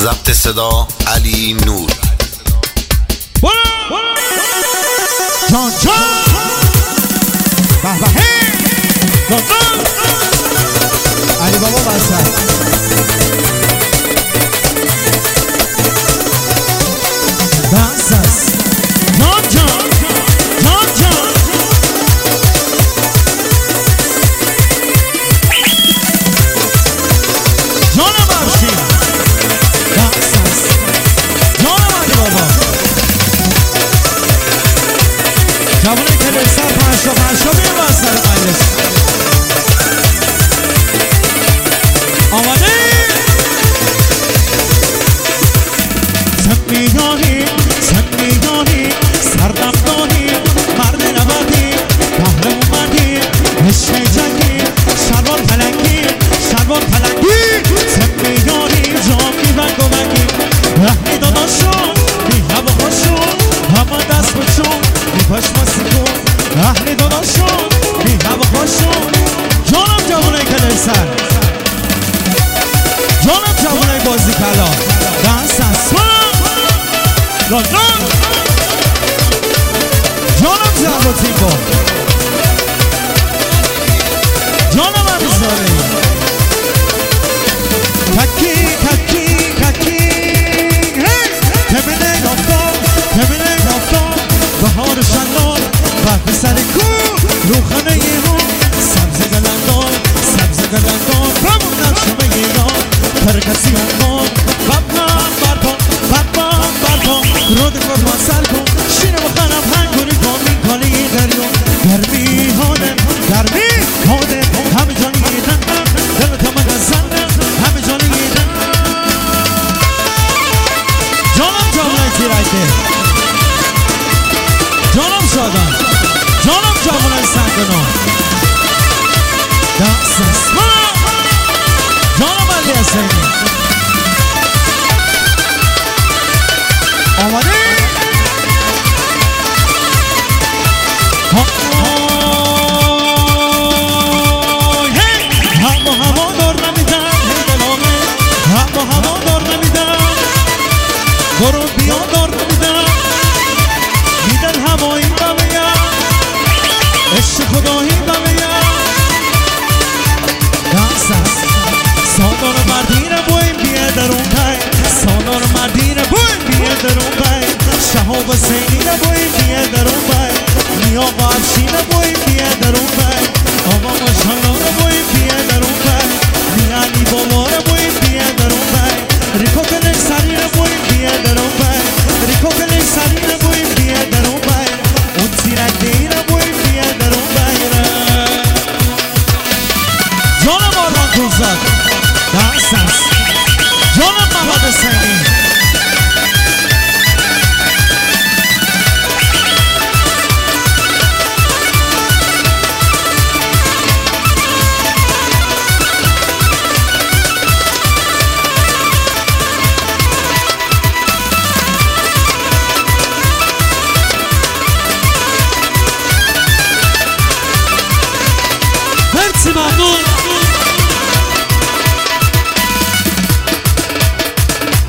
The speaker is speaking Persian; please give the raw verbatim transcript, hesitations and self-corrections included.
ضبط صدا علی نور. جان جان به به جان جان علی بابا بسر بسس جان جان جان جان جانم افشین بسس جانم علی بابا جوانه که در سر پنشا پنشا بیم بستر مجلس آماده سن میگاهی سن میگاهی سردم داهی مرد نبردی قهرم اومدی عشق جنگی شلوار پلنگی شلوار پلنگی سن میگاهی جامی بنگ و بنگی رحمی داداشون بی هوا خوشون همه دست بچون بی پشم سکون رحمی داداشون بی هوا خوشون جانم جوانه کلر سر جانم جوانه بازی کلا دست از لندن جانم زرباتی با جانم عمیزاده ککی ککی ککی کمینه نفتان کمینه نفتان بهار شنان برف سر کو روخانه ایران سبز گلندان سبز گلندان بمون نقشم ایران ترکسی اونمان ببنم برپان ببنم برپان رود فرمان سر کن شیر و خرم هنگونی کامین کالی دریون گرمی هاده گرمی هاده همه جانی گیدن دلتا من زنده همه جانی گیدن جانم جوانه تیرایده جانم شادن جانم جوانه سنگنان دست اسمان جانم علی حسینی آماده هم و هوا دار نمیدن هی دلامه هم و هوا دار نمیدن برو بیا دار نمیدن میدن هوایی بمیم عشق خدایی بمیم دست است سالار مردین بویم بیه در اون پای سالار مردین بویم بیه در اون پای شهاب حسینی بویم بیه در اون پای نیا و افشین بویم بیه در اون پای آقا ماشالله بویم بیه در اون پای نیا علی بابا بویم بیه در اون پای ریکو کلک سرین بویم بیه در اون پای ریکو کلک سرین بویم بیه در اون پای اون تیرک دین بویم بیه در اون پای جانم آرمان توزاد دست است جانم محمد حسینی